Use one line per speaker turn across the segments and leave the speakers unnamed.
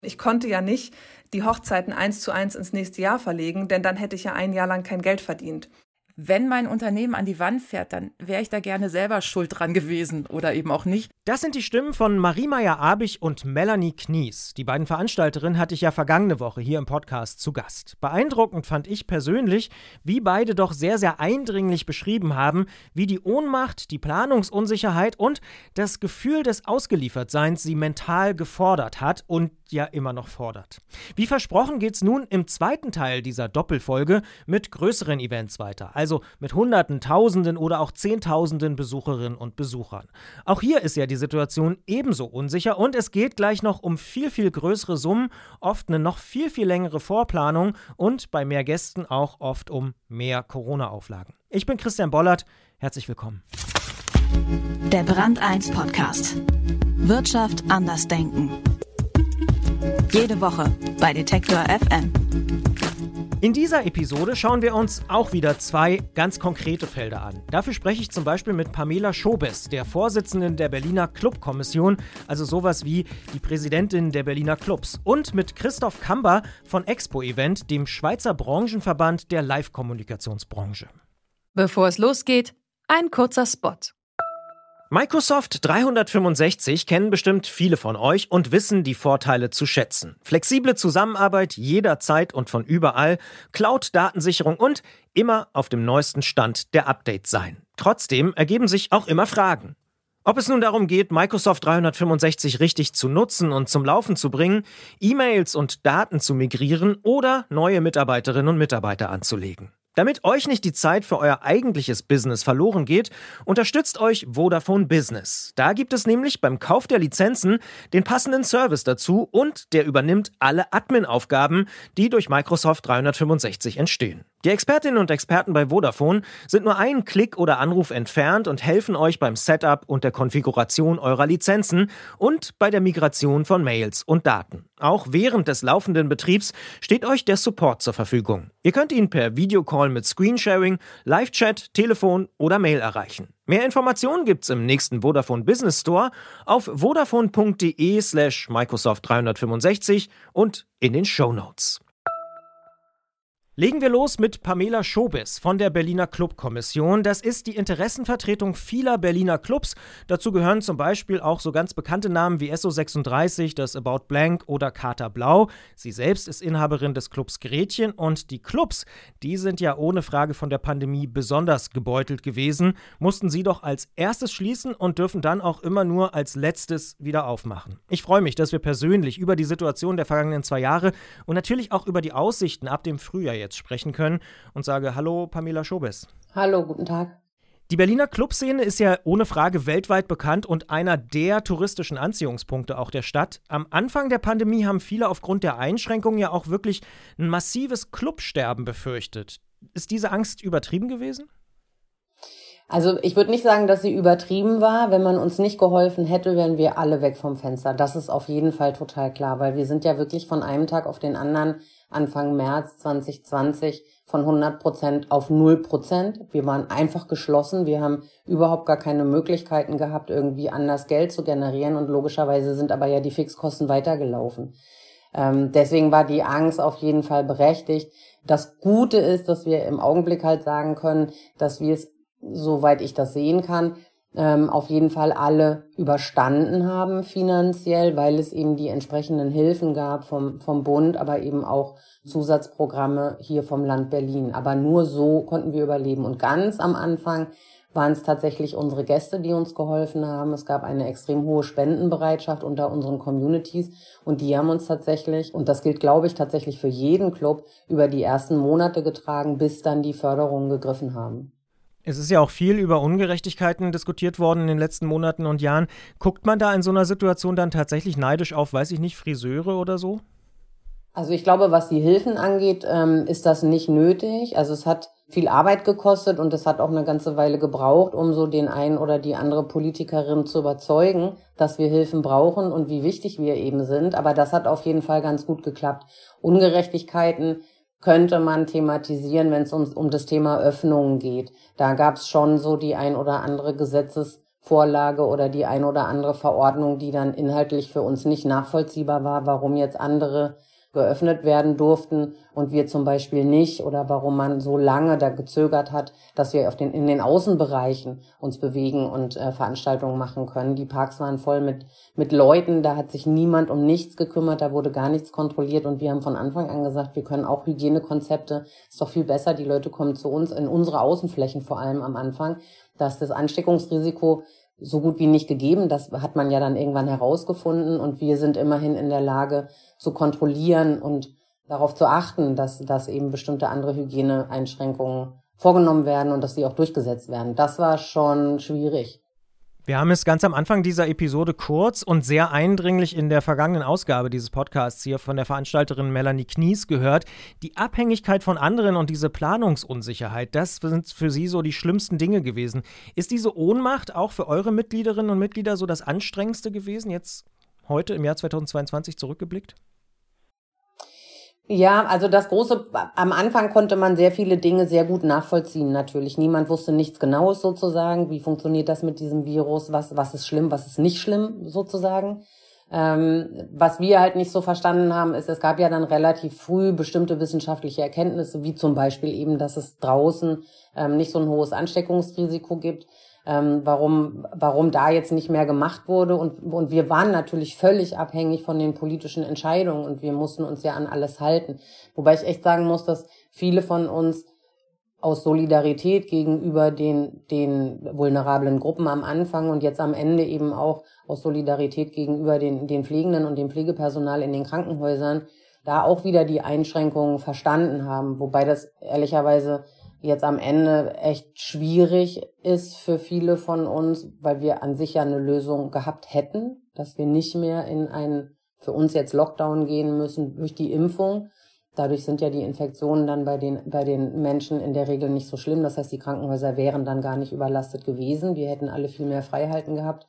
Ich konnte ja nicht die Hochzeiten 1:1 ins nächste Jahr verlegen, denn dann hätte ich ja ein Jahr lang kein Geld verdient.
Wenn mein Unternehmen an die Wand fährt, dann wäre ich da gerne selber schuld dran gewesen oder eben auch nicht.
Das sind die Stimmen von Marie Meyer-Abich und Melanie Knies. Die beiden Veranstalterinnen hatte ich ja vergangene Woche hier im Podcast zu Gast. Beeindruckend fand ich persönlich, wie beide doch sehr, sehr eindringlich beschrieben haben, wie die Ohnmacht, die Planungsunsicherheit und das Gefühl des Ausgeliefertseins sie mental gefordert hat und ja immer noch fordert. Wie versprochen geht's nun im zweiten Teil dieser Doppelfolge mit größeren Events weiter, also mit Hunderten, Tausenden oder auch Zehntausenden Besucherinnen und Besuchern. Auch hier ist ja die Situation ebenso unsicher und es geht gleich noch um viel, viel größere Summen, oft eine noch viel, viel längere Vorplanung und bei mehr Gästen auch oft um mehr Corona-Auflagen. Ich bin Christian Bollert, herzlich willkommen.
Der Brand 1 Podcast. Wirtschaft anders denken. Jede Woche bei Detektor FM.
In dieser Episode schauen wir uns auch wieder zwei ganz konkrete Felder an. Dafür spreche ich zum Beispiel mit Pamela Schobes, der Vorsitzenden der Berliner Clubkommission, also sowas wie die Präsidentin der Berliner Clubs, und mit Christoph Kamber von Expo Event, dem Schweizer Branchenverband der Live-Kommunikationsbranche.
Bevor es losgeht, ein kurzer Spot.
Microsoft 365 kennen bestimmt viele von euch und wissen die Vorteile zu schätzen. Flexible Zusammenarbeit jederzeit und von überall, Cloud-Datensicherung und immer auf dem neuesten Stand der Updates sein. Trotzdem ergeben sich auch immer Fragen. Ob es nun darum geht, Microsoft 365 richtig zu nutzen und zum Laufen zu bringen, E-Mails und Daten zu migrieren oder neue Mitarbeiterinnen und Mitarbeiter anzulegen. Damit euch nicht die Zeit für euer eigentliches Business verloren geht, unterstützt euch Vodafone Business. Da gibt es nämlich beim Kauf der Lizenzen den passenden Service dazu und der übernimmt alle Admin-Aufgaben, die durch Microsoft 365 entstehen. Die Expertinnen und Experten bei Vodafone sind nur einen Klick oder Anruf entfernt und helfen euch beim Setup und der Konfiguration eurer Lizenzen und bei der Migration von Mails und Daten. Auch während des laufenden Betriebs steht euch der Support zur Verfügung. Ihr könnt ihn per Videocall mit Screensharing, Live-Chat, Telefon oder Mail erreichen. Mehr Informationen gibt's im nächsten Vodafone Business Store auf vodafone.de/Microsoft 365 und in den Shownotes. Legen wir los mit Pamela Schobes von der Berliner Clubkommission. Das ist die Interessenvertretung vieler Berliner Clubs. Dazu gehören zum Beispiel auch so ganz bekannte Namen wie SO36, das About Blank oder Kater Blau. Sie selbst ist Inhaberin des Clubs Gretchen und die Clubs, die sind ja ohne Frage von der Pandemie besonders gebeutelt gewesen, mussten sie doch als erstes schließen und dürfen dann auch immer nur als letztes wieder aufmachen. Ich freue mich, dass wir persönlich über die Situation der vergangenen 2 Jahre und natürlich auch über die Aussichten ab dem Frühjahr jetzt sprechen können und sage Hallo Pamela Schobes.
Hallo, guten Tag.
Die Berliner Clubszene ist ja ohne Frage weltweit bekannt und einer der touristischen Anziehungspunkte auch der Stadt. Am Anfang der Pandemie haben viele aufgrund der Einschränkungen ja auch wirklich ein massives Clubsterben befürchtet. Ist diese Angst übertrieben gewesen?
Also ich würde nicht sagen, dass sie übertrieben war. Wenn man uns nicht geholfen hätte, wären wir alle weg vom Fenster. Das ist auf jeden Fall total klar, weil wir sind ja wirklich von einem Tag auf den anderen Anfang März 2020 von 100% auf 0%. Wir waren einfach geschlossen. Wir haben überhaupt gar keine Möglichkeiten gehabt, irgendwie anders Geld zu generieren und logischerweise sind aber ja die Fixkosten weitergelaufen. Deswegen war die Angst auf jeden Fall berechtigt. Das Gute ist, dass wir im Augenblick halt sagen können, dass wir es, soweit ich das sehen kann, auf jeden Fall alle überstanden haben finanziell, weil es eben die entsprechenden Hilfen gab vom Bund, aber eben auch Zusatzprogramme hier vom Land Berlin. Aber nur so konnten wir überleben. Und ganz am Anfang waren es tatsächlich unsere Gäste, die uns geholfen haben. Es gab eine extrem hohe Spendenbereitschaft unter unseren Communities und die haben uns tatsächlich, und das gilt, glaube ich, tatsächlich für jeden Club, über die ersten Monate getragen, bis dann die Förderungen gegriffen haben.
Es ist ja auch viel über Ungerechtigkeiten diskutiert worden in den letzten Monaten und Jahren. Guckt man da in so einer Situation dann tatsächlich neidisch auf, weiß ich nicht, Friseure oder so?
Also ich glaube, was die Hilfen angeht, ist das nicht nötig. Also es hat viel Arbeit gekostet und es hat auch eine ganze Weile gebraucht, um so den einen oder die andere Politikerin zu überzeugen, dass wir Hilfen brauchen und wie wichtig wir eben sind. Aber das hat auf jeden Fall ganz gut geklappt. Ungerechtigkeiten könnte man thematisieren, wenn es um das Thema Öffnungen geht. Da gab es schon so die ein oder andere Gesetzesvorlage Vorlage oder die ein oder andere Verordnung, die dann inhaltlich für uns nicht nachvollziehbar war, warum jetzt andere geöffnet werden durften und wir zum Beispiel nicht, oder warum man so lange da gezögert hat, dass wir in den Außenbereichen uns bewegen und Veranstaltungen machen können. Die Parks waren voll mit Leuten, da hat sich niemand um nichts gekümmert, da wurde gar nichts kontrolliert und wir haben von Anfang an gesagt, wir können auch Hygienekonzepte, ist doch viel besser, die Leute kommen zu uns, in unsere Außenflächen vor allem am Anfang, dass das Ansteckungsrisiko so gut wie nicht gegeben. Das hat man ja dann irgendwann herausgefunden und wir sind immerhin in der Lage zu kontrollieren und darauf zu achten, dass eben bestimmte andere Hygieneeinschränkungen vorgenommen werden und dass sie auch durchgesetzt werden. Das war schon schwierig.
Wir haben es ganz am Anfang dieser Episode kurz und sehr eindringlich in der vergangenen Ausgabe dieses Podcasts hier von der Veranstalterin Melanie Knies gehört. Die Abhängigkeit von anderen und diese Planungsunsicherheit, das sind für Sie so die schlimmsten Dinge gewesen. Ist diese Ohnmacht auch für eure Mitgliederinnen und Mitglieder so das Anstrengendste gewesen, jetzt heute im Jahr 2022 zurückgeblickt?
Ja, also am Anfang konnte man sehr viele Dinge sehr gut nachvollziehen natürlich. Niemand wusste nichts Genaues sozusagen. Wie funktioniert das mit diesem Virus? Was ist schlimm, was ist nicht schlimm sozusagen? Was wir halt nicht so verstanden haben, ist, es gab ja dann relativ früh bestimmte wissenschaftliche Erkenntnisse, wie zum Beispiel eben, dass es draußen nicht so ein hohes Ansteckungsrisiko gibt. Warum da jetzt nicht mehr gemacht wurde und wir waren natürlich völlig abhängig von den politischen Entscheidungen und wir mussten uns ja an alles halten. Wobei ich echt sagen muss, dass viele von uns aus Solidarität gegenüber den vulnerablen Gruppen am Anfang und jetzt am Ende eben auch aus Solidarität gegenüber den Pflegenden und dem Pflegepersonal in den Krankenhäusern da auch wieder die Einschränkungen verstanden haben, wobei das ehrlicherweise jetzt am Ende echt schwierig ist für viele von uns, weil wir an sich ja eine Lösung gehabt hätten, dass wir nicht mehr in einen für uns jetzt Lockdown gehen müssen durch die Impfung. Dadurch sind ja die Infektionen dann bei den Menschen in der Regel nicht so schlimm. Das heißt, die Krankenhäuser wären dann gar nicht überlastet gewesen. Wir hätten alle viel mehr Freiheiten gehabt.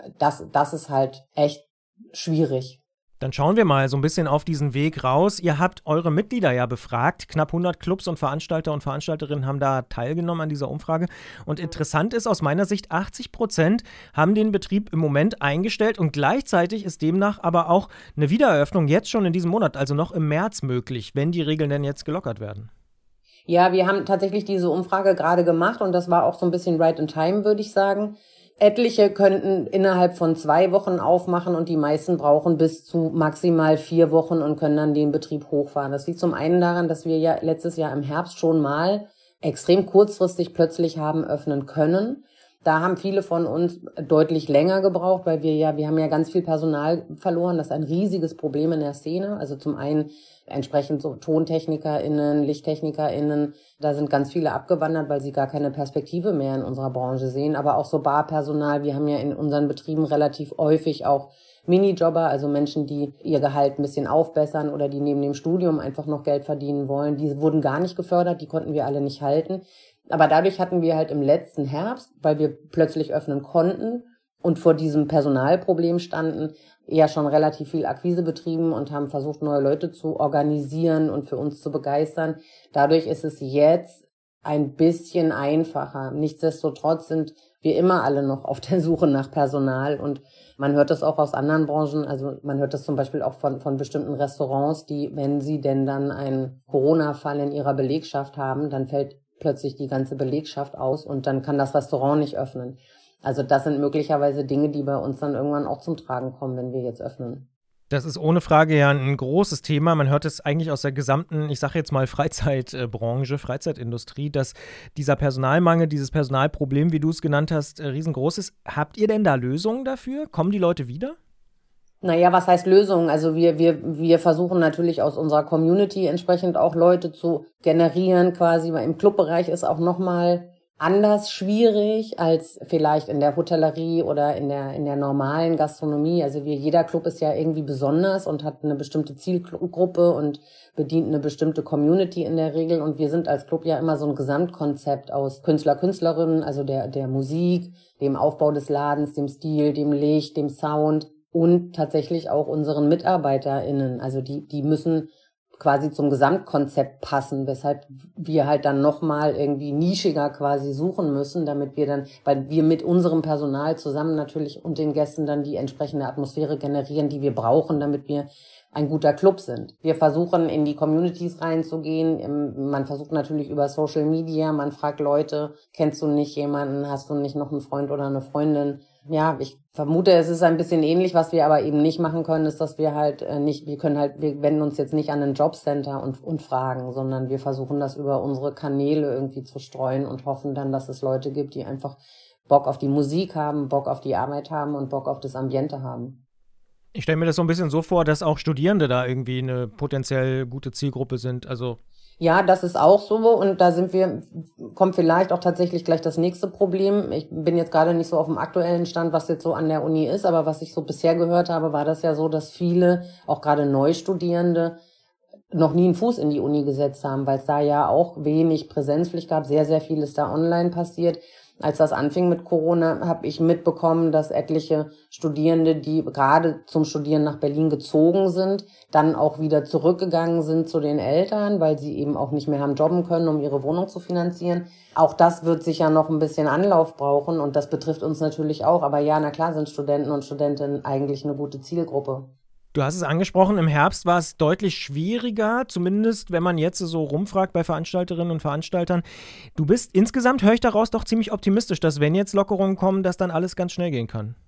Das ist halt echt schwierig.
Dann schauen wir mal so ein bisschen auf diesen Weg raus. Ihr habt eure Mitglieder ja befragt. Knapp 100 Clubs und Veranstalter und Veranstalterinnen haben da teilgenommen an dieser Umfrage. Und interessant ist aus meiner Sicht, 80% haben den Betrieb im Moment eingestellt und gleichzeitig ist demnach aber auch eine Wiedereröffnung jetzt schon in diesem Monat, also noch im März möglich, wenn die Regeln denn jetzt gelockert werden.
Ja, wir haben tatsächlich diese Umfrage gerade gemacht und das war auch so ein bisschen right in time, würde ich sagen. Etliche könnten innerhalb von 2 Wochen aufmachen und die meisten brauchen bis zu maximal 4 Wochen und können dann den Betrieb hochfahren. Das liegt zum einen daran, dass wir ja letztes Jahr im Herbst schon mal extrem kurzfristig plötzlich haben öffnen können. Da haben viele von uns deutlich länger gebraucht, weil wir haben ja ganz viel Personal verloren. Das ist ein riesiges Problem in der Szene. Also zum einen entsprechend so TontechnikerInnen, LichttechnikerInnen, da sind ganz viele abgewandert, weil sie gar keine Perspektive mehr in unserer Branche sehen. Aber auch so Barpersonal, wir haben ja in unseren Betrieben relativ häufig auch Minijobber, also Menschen, die ihr Gehalt ein bisschen aufbessern oder die neben dem Studium einfach noch Geld verdienen wollen. Die wurden gar nicht gefördert, die konnten wir alle nicht halten. Aber dadurch hatten wir halt im letzten Herbst, weil wir plötzlich öffnen konnten und vor diesem Personalproblem standen, eher schon relativ viel Akquise betrieben und haben versucht, neue Leute zu organisieren und für uns zu begeistern. Dadurch ist es jetzt ein bisschen einfacher. Nichtsdestotrotz sind wir immer alle noch auf der Suche nach Personal und man hört das auch aus anderen Branchen. Also man hört das zum Beispiel auch von bestimmten Restaurants, die, wenn sie denn dann einen Corona-Fall in ihrer Belegschaft haben, dann fällt plötzlich die ganze Belegschaft aus und dann kann das Restaurant nicht öffnen. Also das sind möglicherweise Dinge, die bei uns dann irgendwann auch zum Tragen kommen, wenn wir jetzt öffnen.
Das ist ohne Frage ja ein großes Thema. Man hört es eigentlich aus der gesamten, ich sage jetzt mal Freizeitbranche, Freizeitindustrie, dass dieser Personalmangel, dieses Personalproblem, wie du es genannt hast, riesengroß ist. Habt ihr denn da Lösungen dafür? Kommen die Leute wieder?
Naja, was heißt Lösungen? Also wir versuchen natürlich aus unserer Community entsprechend auch Leute zu generieren quasi, weil im Clubbereich ist auch nochmal anders schwierig als vielleicht in der Hotellerie oder in der normalen Gastronomie. Also jeder Club ist ja irgendwie besonders und hat eine bestimmte Zielgruppe und bedient eine bestimmte Community in der Regel. Und wir sind als Club ja immer so ein Gesamtkonzept aus Künstler, Künstlerinnen, also der Musik, dem Aufbau des Ladens, dem Stil, dem Licht, dem Sound und tatsächlich auch unseren MitarbeiterInnen. Also die müssen quasi zum Gesamtkonzept passen, weshalb wir halt dann nochmal irgendwie nischiger quasi suchen müssen, damit wir dann, weil wir mit unserem Personal zusammen natürlich und den Gästen dann die entsprechende Atmosphäre generieren, die wir brauchen, damit wir ein guter Club sind. Wir versuchen, in die Communities reinzugehen. Man versucht natürlich über Social Media, man fragt Leute, kennst du nicht jemanden, hast du nicht noch einen Freund oder eine Freundin? Ja, ich vermute, es ist ein bisschen ähnlich. Was wir aber eben nicht machen können, ist, dass wir halt wir wenden uns jetzt nicht an ein Jobcenter und fragen, sondern wir versuchen das über unsere Kanäle irgendwie zu streuen und hoffen dann, dass es Leute gibt, die einfach Bock auf die Musik haben, Bock auf die Arbeit haben und Bock auf das Ambiente haben.
Ich stelle mir das so ein bisschen so vor, dass auch Studierende da irgendwie eine potenziell gute Zielgruppe sind. Also
ja, das ist auch so und da kommt vielleicht auch tatsächlich gleich das nächste Problem. Ich bin jetzt gerade nicht so auf dem aktuellen Stand, was jetzt so an der Uni ist, aber was ich so bisher gehört habe, war das ja so, dass viele, auch gerade Neustudierende, noch nie einen Fuß in die Uni gesetzt haben, weil es da ja auch wenig Präsenzpflicht gab, sehr, sehr viel ist da online passiert. Als das anfing mit Corona, habe ich mitbekommen, dass etliche Studierende, die gerade zum Studieren nach Berlin gezogen sind, dann auch wieder zurückgegangen sind zu den Eltern, weil sie eben auch nicht mehr haben jobben können, um ihre Wohnung zu finanzieren. Auch das wird sicher noch ein bisschen Anlauf brauchen und das betrifft uns natürlich auch. Aber ja, na klar sind Studenten und Studentinnen eigentlich eine gute Zielgruppe.
Du hast es angesprochen, im Herbst war es deutlich schwieriger, zumindest wenn man jetzt so rumfragt bei Veranstalterinnen und Veranstaltern. Du bist insgesamt, höre ich daraus, doch ziemlich optimistisch, dass wenn jetzt Lockerungen kommen, dass dann alles ganz schnell gehen kann.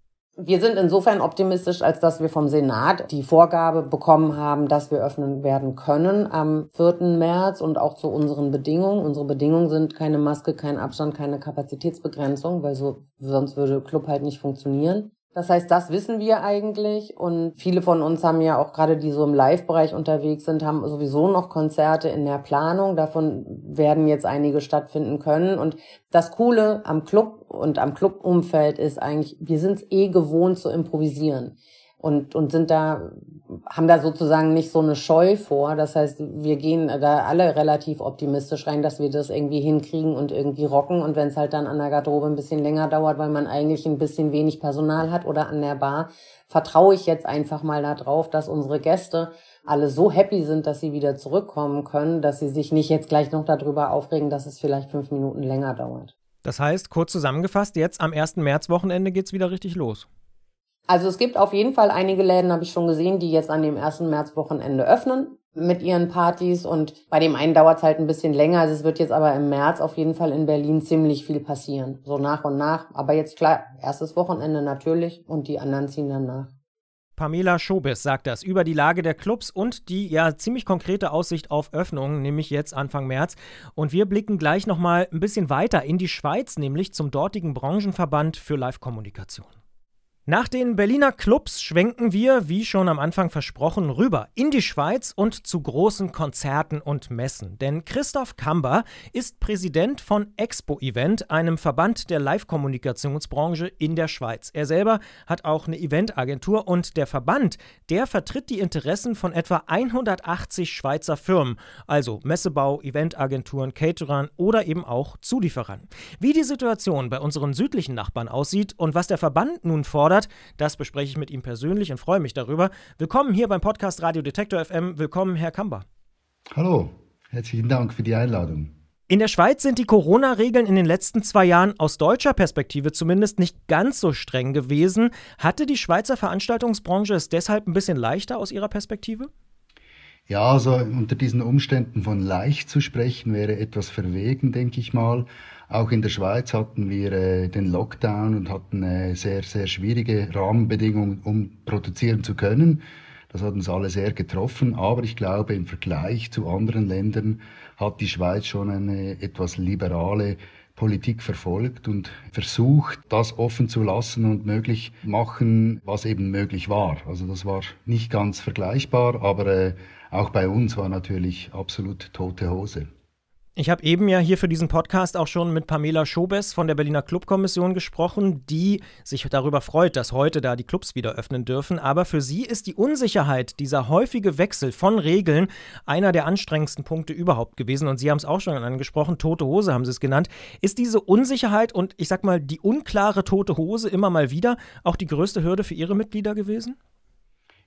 Wir sind insofern optimistisch, als dass wir vom Senat die Vorgabe bekommen haben, dass wir öffnen werden können am 4. März und auch zu unseren Bedingungen. Unsere Bedingungen sind keine Maske, kein Abstand, keine Kapazitätsbegrenzung, weil sonst würde Club halt nicht funktionieren. Das heißt, das wissen wir eigentlich und viele von uns haben ja auch gerade, die so im Live-Bereich unterwegs sind, haben sowieso noch Konzerte in der Planung. Davon werden jetzt einige stattfinden können und das Coole am Club und am Clubumfeld ist eigentlich, wir sind es gewohnt zu improvisieren und haben da sozusagen nicht so eine Scheu vor. Das heißt, wir gehen da alle relativ optimistisch rein, dass wir das irgendwie hinkriegen und irgendwie rocken. Und wenn es halt dann an der Garderobe ein bisschen länger dauert, weil man eigentlich ein bisschen wenig Personal hat oder an der Bar, vertraue ich jetzt einfach mal darauf, dass unsere Gäste alle so happy sind, dass sie wieder zurückkommen können, dass sie sich nicht jetzt gleich noch darüber aufregen, dass es vielleicht 5 Minuten länger dauert.
Das heißt, kurz zusammengefasst, jetzt am 1. Märzwochenende geht's wieder richtig los.
Also es gibt auf jeden Fall einige Läden, habe ich schon gesehen, die jetzt an dem 1. Märzwochenende öffnen mit ihren Partys und bei dem einen dauert es halt ein bisschen länger. Also es wird jetzt aber im März auf jeden Fall in Berlin ziemlich viel passieren, so nach und nach. Aber jetzt klar, erstes Wochenende natürlich und die anderen ziehen dann nach.
Pamela Schobes sagt das über die Lage der Clubs und die ja ziemlich konkrete Aussicht auf Öffnungen, nämlich jetzt Anfang März. Und wir blicken gleich nochmal ein bisschen weiter in die Schweiz, nämlich zum dortigen Branchenverband für Live-Kommunikation. Nach den Berliner Clubs schwenken wir, wie schon am Anfang versprochen, rüber in die Schweiz und zu großen Konzerten und Messen. Denn Christoph Kamber ist Präsident von Expo Event, einem Verband der Live-Kommunikationsbranche in der Schweiz. Er selber hat auch eine Eventagentur und der Verband, der vertritt die Interessen von etwa 180 Schweizer Firmen, also Messebau, Eventagenturen, Caterern oder eben auch Zulieferern. Wie die Situation bei unseren südlichen Nachbarn aussieht und was der Verband nun fordert, das bespreche ich mit ihm persönlich und freue mich darüber. Willkommen hier beim Podcast Radio Detektor FM. Willkommen, Herr Kamber.
Hallo, herzlichen Dank für die Einladung.
In der Schweiz sind die Corona-Regeln in den letzten 2 Jahren aus deutscher Perspektive zumindest nicht ganz so streng gewesen. Hatte die Schweizer Veranstaltungsbranche es deshalb ein bisschen leichter aus Ihrer Perspektive?
Ja, also unter diesen Umständen von leicht zu sprechen, wäre etwas verwegen, denke ich mal. Auch in der Schweiz hatten wir den Lockdown und hatten sehr, sehr schwierige Rahmenbedingungen, um produzieren zu können. Das hat uns alle sehr getroffen, aber ich glaube, im Vergleich zu anderen Ländern hat die Schweiz schon eine etwas liberale Politik verfolgt und versucht, das offen zu lassen und möglich machen, was eben möglich war. Also das war nicht ganz vergleichbar, aber auch bei uns war natürlich absolut tote Hose.
Ich habe eben ja hier für diesen Podcast auch schon mit Pamela Schobes von der Berliner Clubkommission gesprochen, die sich darüber freut, dass heute da die Clubs wieder öffnen dürfen. Aber für sie ist die Unsicherheit, dieser häufige Wechsel von Regeln, einer der anstrengendsten Punkte überhaupt gewesen. Und Sie haben es auch schon angesprochen, tote Hose haben Sie es genannt. Ist diese Unsicherheit und ich sag mal die unklare tote Hose immer mal wieder auch die größte Hürde für Ihre Mitglieder gewesen?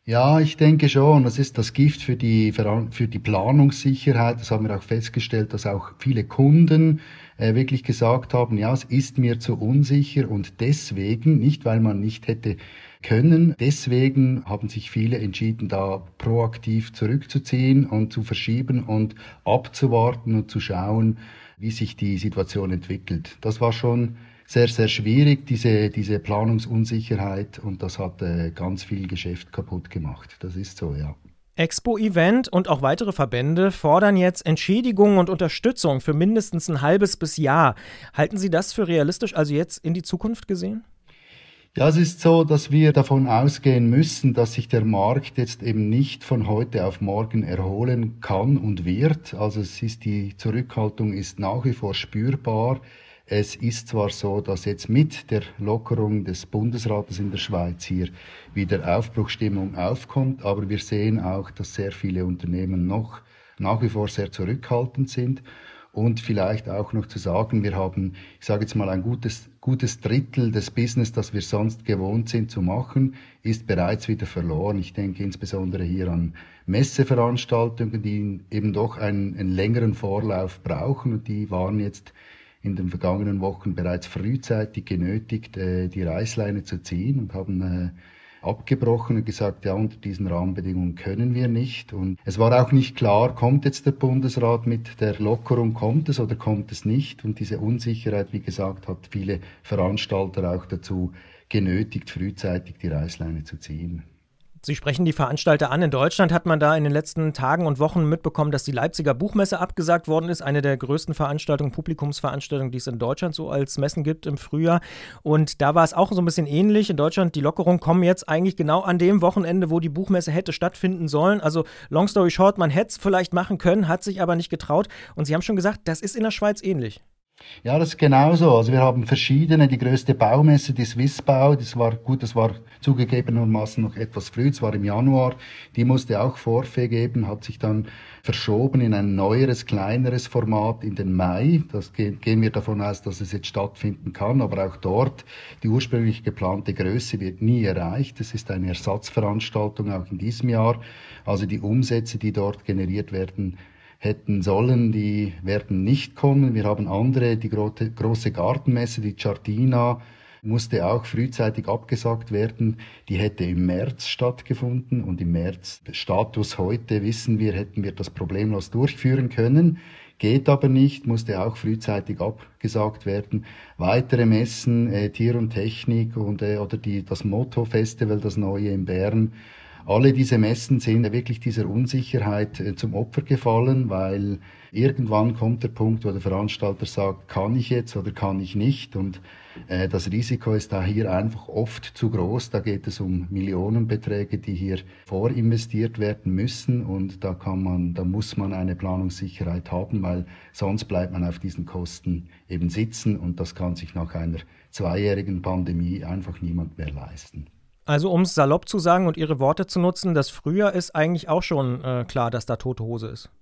Ja, ich denke schon. Das ist das Gift für die Planungssicherheit. Das haben wir auch festgestellt, dass auch viele Kunden wirklich gesagt haben, ja, es ist mir zu unsicher und deswegen, nicht weil man nicht hätte können, deswegen haben sich viele entschieden, da proaktiv zurückzuziehen und zu verschieben und abzuwarten und zu schauen, wie sich die Situation entwickelt. Das war schon sehr, sehr schwierig, diese Planungsunsicherheit, und das hat ganz viel Geschäft kaputt gemacht. Das ist so, ja.
Expo Event und auch weitere Verbände fordern jetzt Entschädigungen und Unterstützung für mindestens ein halbes bis Jahr. Halten Sie das für realistisch, also jetzt in die Zukunft gesehen?
Ja, es ist so, dass wir davon ausgehen müssen, dass sich der Markt jetzt eben nicht von heute auf morgen erholen kann und wird. Also die Zurückhaltung ist nach wie vor spürbar. Es ist zwar so, dass jetzt mit der Lockerung des Bundesrates in der Schweiz hier wieder Aufbruchsstimmung aufkommt, aber wir sehen auch, dass sehr viele Unternehmen noch nach wie vor sehr zurückhaltend sind. Und vielleicht auch noch zu sagen, wir haben, ich sage jetzt mal, ein gutes Drittel des Business, das wir sonst gewohnt sind zu machen, ist bereits wieder verloren. Ich denke insbesondere hier an Messeveranstaltungen, die eben doch einen längeren Vorlauf brauchen, und die waren jetzt in den vergangenen Wochen bereits frühzeitig genötigt, die Reißleine zu ziehen, und haben abgebrochen und gesagt, ja, unter diesen Rahmenbedingungen können wir nicht. Und es war auch nicht klar, kommt jetzt der Bundesrat mit der Lockerung, kommt es oder kommt es nicht. Und diese Unsicherheit, wie gesagt, hat viele Veranstalter auch dazu genötigt, frühzeitig die Reißleine zu ziehen.
Sie sprechen die Veranstalter an. In Deutschland hat man da in den letzten Tagen und Wochen mitbekommen, dass die Leipziger Buchmesse abgesagt worden ist. Eine der größten Veranstaltungen, Publikumsveranstaltungen, die es in Deutschland so als Messen gibt im Frühjahr. Und da war es auch so ein bisschen ähnlich. In Deutschland, die Lockerungen kommen jetzt eigentlich genau an dem Wochenende, wo die Buchmesse hätte stattfinden sollen. Also long story short, man hätte es vielleicht machen können, hat sich aber nicht getraut. Und Sie haben schon gesagt, das ist in der Schweiz ähnlich.
Ja, das ist genauso. Also wir haben verschiedene, die größte Baumesse, die Swissbau, das war zugegebenermaßen noch etwas früh, es war im Januar, die musste auch Vorfee geben, hat sich dann verschoben in ein neueres, kleineres Format in den Mai. Das gehen wir davon aus, dass es jetzt stattfinden kann, aber auch dort, die ursprünglich geplante Größe wird nie erreicht. Es ist eine Ersatzveranstaltung auch in diesem Jahr. Also die Umsätze, die dort generiert werden, hätten sollen, die werden nicht kommen. Wir haben andere, die große Gartenmesse, die Giardina, musste auch frühzeitig abgesagt werden. Die hätte im März stattgefunden, und im März, Status heute, wissen wir, hätten wir das problemlos durchführen können. Geht aber nicht, musste auch frühzeitig abgesagt werden. Weitere Messen, Tier und Technik oder das Motto-Festival, das neue in Bern. Alle diese Messen sind wirklich dieser Unsicherheit zum Opfer gefallen, weil irgendwann kommt der Punkt, wo der Veranstalter sagt, kann ich jetzt oder kann ich nicht, und das Risiko ist da hier einfach oft zu groß. Da geht es um Millionenbeträge, die hier vorinvestiert werden müssen, und da muss man eine Planungssicherheit haben, weil sonst bleibt man auf diesen Kosten eben sitzen, und das kann sich nach einer 2-jährigen Pandemie einfach niemand mehr leisten.
Also um es salopp zu sagen und Ihre Worte zu nutzen, das Frühjahr ist eigentlich auch schon klar, dass da tote Hose ist.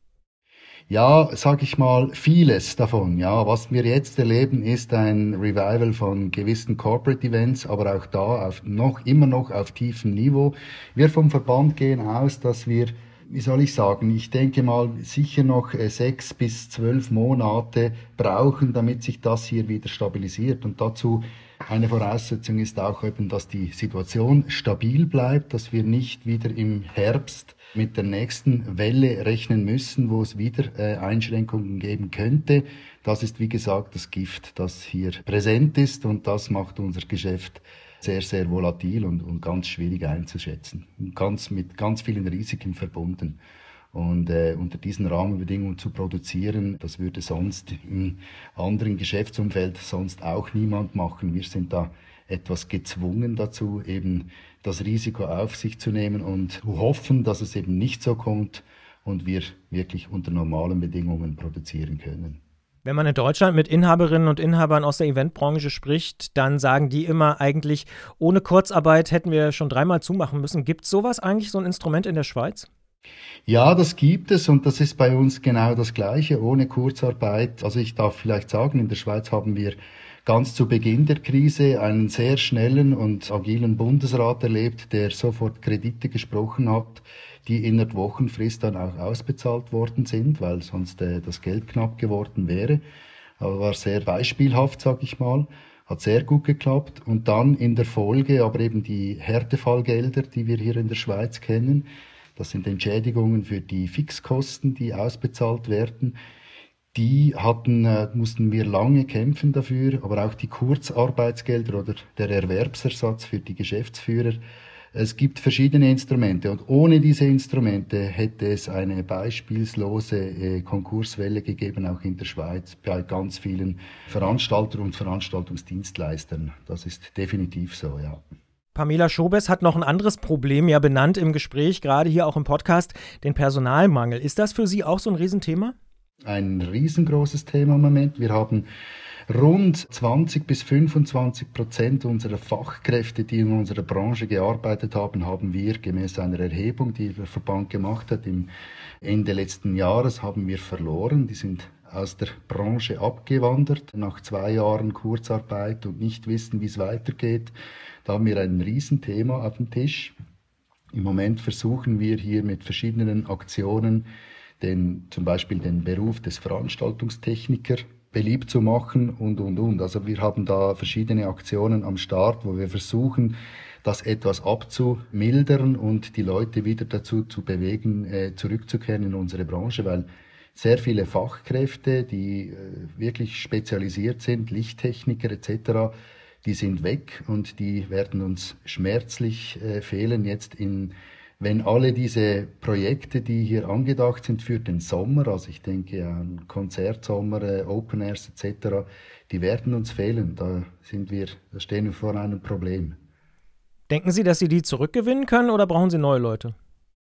Ja, sag ich mal, vieles davon. Ja, was wir jetzt erleben, ist ein Revival von gewissen Corporate Events, aber auch da immer noch auf tiefem Niveau. Wir vom Verband gehen aus, dass wir, wie soll ich sagen, ich denke mal sicher noch 6 bis 12 Monate brauchen, damit sich das hier wieder stabilisiert. Und dazu eine Voraussetzung ist auch eben, dass die Situation stabil bleibt, dass wir nicht wieder im Herbst mit der nächsten Welle rechnen müssen, wo es wieder Einschränkungen geben könnte. Das ist, wie gesagt, das Gift, das hier präsent ist, und das macht unser Geschäft sehr, sehr volatil und ganz schwierig einzuschätzen. Mit ganz vielen Risiken verbunden. Und unter diesen Rahmenbedingungen zu produzieren, das würde sonst im anderen Geschäftsumfeld sonst auch niemand machen. Wir sind da etwas gezwungen dazu, eben das Risiko auf sich zu nehmen und hoffen, dass es eben nicht so kommt und wir wirklich unter normalen Bedingungen produzieren können.
Wenn man in Deutschland mit Inhaberinnen und Inhabern aus der Eventbranche spricht, dann sagen die immer eigentlich, ohne Kurzarbeit hätten wir schon 3-mal zumachen müssen. Gibt es sowas eigentlich, so ein Instrument in der Schweiz?
Ja, das gibt es, und das ist bei uns genau das Gleiche, ohne Kurzarbeit. Also ich darf vielleicht sagen, in der Schweiz haben wir ganz zu Beginn der Krise einen sehr schnellen und agilen Bundesrat erlebt, der sofort Kredite gesprochen hat, die in der Wochenfrist dann auch ausbezahlt worden sind, weil sonst das Geld knapp geworden wäre. Aber war sehr beispielhaft, sag ich mal. Hat sehr gut geklappt. Und dann in der Folge aber eben die Härtefallgelder, die wir hier in der Schweiz kennen. Das sind Entschädigungen für die Fixkosten, die ausbezahlt werden. Die mussten wir lange kämpfen dafür, aber auch die Kurzarbeitsgelder oder der Erwerbsersatz für die Geschäftsführer. Es gibt verschiedene Instrumente und ohne diese Instrumente hätte es eine beispielslose Konkurswelle gegeben, auch in der Schweiz, bei ganz vielen Veranstaltern und Veranstaltungsdienstleistern. Das ist definitiv so, ja.
Pamela Schobes hat noch ein anderes Problem ja benannt im Gespräch, gerade hier auch im Podcast, den Personalmangel. Ist das für Sie auch so ein Riesenthema?
Ein riesengroßes Thema im Moment. Wir haben rund 20-25% unserer Fachkräfte, die in unserer Branche gearbeitet haben, haben wir gemäß einer Erhebung, die der Verband gemacht hat, im Ende letzten Jahres haben wir verloren. Die sind aus der Branche abgewandert, nach 2 Jahren Kurzarbeit und nicht wissen, wie es weitergeht. Da haben wir ein Riesenthema auf dem Tisch. Im Moment versuchen wir hier mit verschiedenen Aktionen zum Beispiel den Beruf des Veranstaltungstechniker beliebt zu machen und. Also wir haben da verschiedene Aktionen am Start, wo wir versuchen, das etwas abzumildern und die Leute wieder dazu zu bewegen, zurückzukehren in unsere Branche, weil sehr viele Fachkräfte, die wirklich spezialisiert sind, Lichttechniker etc., die sind weg und die werden uns schmerzlich fehlen jetzt wenn alle diese Projekte, die hier angedacht sind für den Sommer, also ich denke an Konzertsommer, Open Airs etc., die werden uns fehlen. Da stehen wir vor einem Problem.
Denken Sie, dass Sie die zurückgewinnen können oder brauchen Sie neue Leute?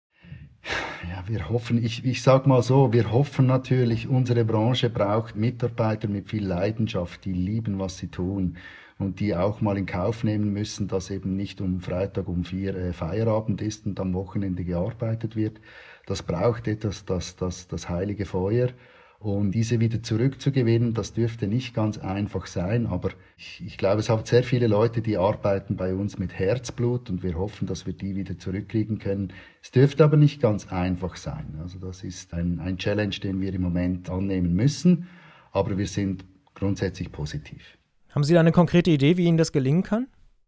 Ja, wir hoffen, ich sag mal so, wir hoffen natürlich, unsere Branche braucht Mitarbeiter mit viel Leidenschaft, die lieben, was sie tun. Und die auch mal in Kauf nehmen müssen, dass eben nicht Freitag um 4 Feierabend ist und am Wochenende gearbeitet wird. Das braucht etwas, das heilige Feuer. Und diese wieder zurückzugewinnen, das dürfte nicht ganz einfach sein. Aber ich glaube, es haben sehr viele Leute, die arbeiten bei uns mit Herzblut und wir hoffen, dass wir die wieder zurückkriegen können. Es dürfte aber nicht ganz einfach sein. Also das ist ein Challenge, den wir im Moment annehmen müssen. Aber wir sind grundsätzlich positiv.
Haben Sie da eine konkrete Idee, wie Ihnen das gelingen kann?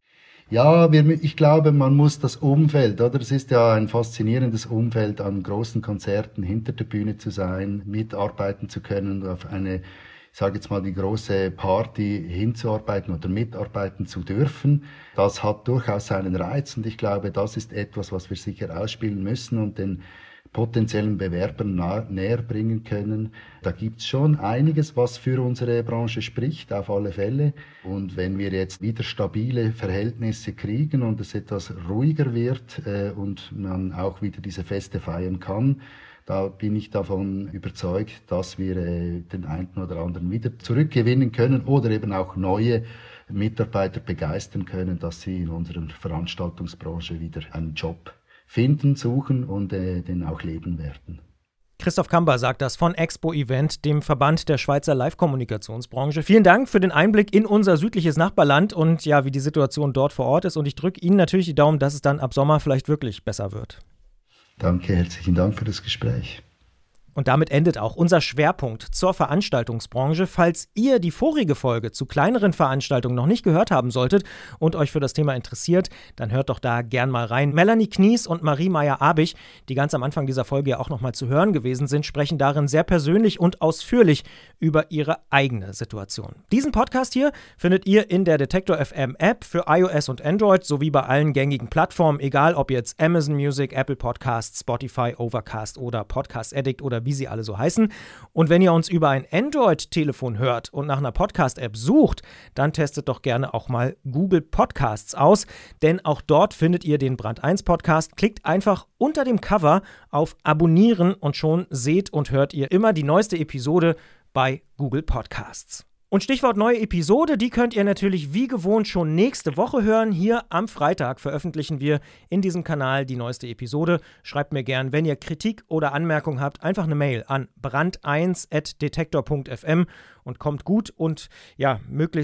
Ja, ich glaube, man muss das Umfeld, oder? Es ist ja ein faszinierendes Umfeld, an großen Konzerten hinter der Bühne zu sein, mitarbeiten zu können, auf eine, ich sage jetzt mal, die große Party hinzuarbeiten oder mitarbeiten zu dürfen. Das hat durchaus seinen Reiz und ich glaube, das ist etwas, was wir sicher ausspielen müssen und den potenziellen Bewerbern näher bringen können. Da gibt's schon einiges, was für unsere Branche spricht, auf alle Fälle. Und wenn wir jetzt wieder stabile Verhältnisse kriegen und es etwas ruhiger wird und man auch wieder diese Feste feiern kann, da bin ich davon überzeugt, dass wir den einen oder anderen wieder zurückgewinnen können oder eben auch neue Mitarbeiter begeistern können, dass sie in unserer Veranstaltungsbranche wieder einen Job finden, suchen und den auch leben werden.
Christoph Kamber sagt das von Expo Event, dem Verband der Schweizer Live-Kommunikationsbranche. Vielen Dank für den Einblick in unser südliches Nachbarland und ja, wie die Situation dort vor Ort ist. Und ich drücke Ihnen natürlich die Daumen, dass es dann ab Sommer vielleicht wirklich besser wird.
Danke, herzlichen Dank für das Gespräch.
Und damit endet auch unser Schwerpunkt zur Veranstaltungsbranche. Falls ihr die vorige Folge zu kleineren Veranstaltungen noch nicht gehört haben solltet und euch für das Thema interessiert, dann hört doch da gern mal rein. Melanie Knies und Marie Meyer-Abich, die ganz am Anfang dieser Folge ja auch noch mal zu hören gewesen sind, sprechen darin sehr persönlich und ausführlich über ihre eigene Situation. Diesen Podcast hier findet ihr in der Detektor FM App für iOS und Android sowie bei allen gängigen Plattformen, egal ob jetzt Amazon Music, Apple Podcasts, Spotify, Overcast oder Podcast Addict oder wie sie alle so heißen. Und wenn ihr uns über ein Android-Telefon hört und nach einer Podcast-App sucht, dann testet doch gerne auch mal Google Podcasts aus, denn auch dort findet ihr den Brand 1 Podcast. Klickt einfach unter dem Cover auf Abonnieren und schon seht und hört ihr immer die neueste Episode bei Google Podcasts. Und Stichwort neue Episode, die könnt ihr natürlich wie gewohnt schon nächste Woche hören. Hier am Freitag veröffentlichen wir in diesem Kanal die neueste Episode. Schreibt mir gern, wenn ihr Kritik oder Anmerkung habt, einfach eine Mail an brand1@detektor.fm und kommt gut und ja, möglichst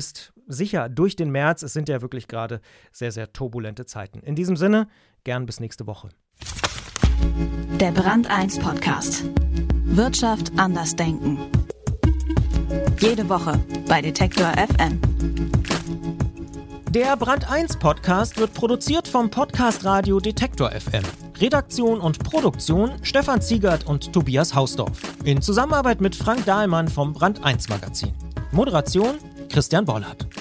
sicher durch den März. Es sind ja wirklich gerade sehr, sehr turbulente Zeiten. In diesem Sinne, gern bis nächste Woche.
Der Brand 1 Podcast. Wirtschaft anders denken. Jede Woche bei Detektor FM.
Der Brand 1 Podcast wird produziert vom Podcast Radio Detektor FM. Redaktion und Produktion Stefan Ziegert und Tobias Hausdorf. In Zusammenarbeit mit Frank Dahlmann vom Brand 1 Magazin. Moderation Christian Bollert.